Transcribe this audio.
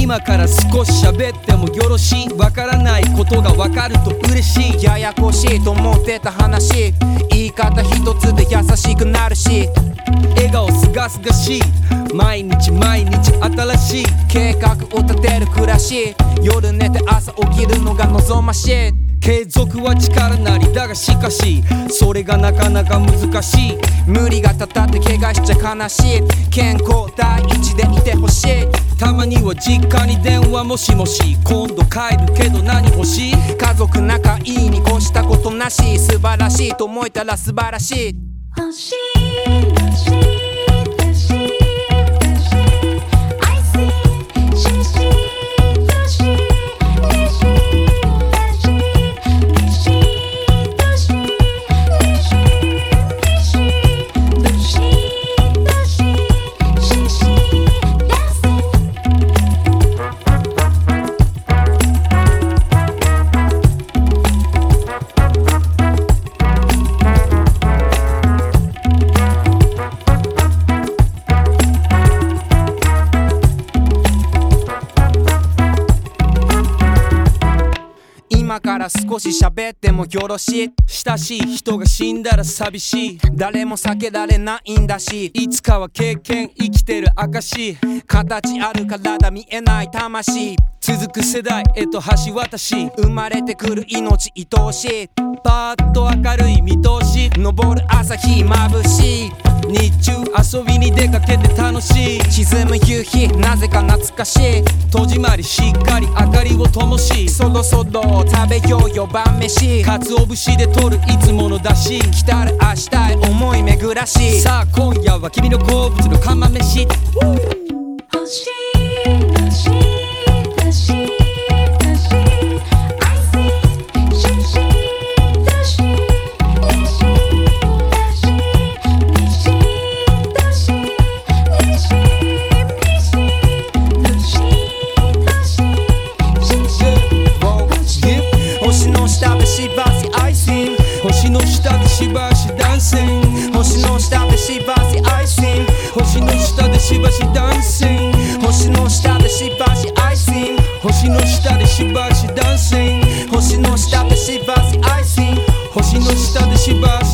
今から少し喋ってもよろしい。わからないことがわかると嬉しい。 ややこしいと思ってた話、言い方一つで優しくなるし、 笑顔すがすがしい。毎日毎日新しい計画を立てる暮らし、夜寝て朝起きるのが望ましい。 継続は力なりだがしかし、それがなかなか難しい。 無理がたたって怪我しちゃ悲しい。健康第一でいてほしい。 たまには実家に電話もしもし、今度帰るけど何欲しい。 家族仲いいに越したことなし、素晴らしいと思えたら素晴らしい。 欲しい欲しい欲しい欲しい I see ししとしにしとしにしとしにしにしとしとししし dancing。 今から少し喋ってもよろしい。 親しい人が死んだら寂しい。 誰も避けられないんだし、 いつかは経験生きてる証。 形ある体見えない魂、 続く世代へと橋渡し、 生まれてくる命愛おしい。 パーッと明るい見通し、 昇る朝日眩しい。 日中遊びに出かけて楽しい。 沈む夕日なぜか懐かしい。 戸締まりしっかり明かりを灯し、 そろそろ食べようよ晩飯。 鰹節で取るいつもの出汁、 来たる明日へ思い巡らし。 さあ今夜は君の好物の釜飯。 欲しい欲しい欲しい欲しい I see ししとしにしとしにしとしにしにしとしとししし星の下でしばしアイシン、 星の下でしばしダンシング、 星の下でしばしアイシン、 星の下でしばしダンシング、 星の下でしばしアイシン、 星の下でしばしダンシング、 星の下でしばしアイシン、 星の下でしば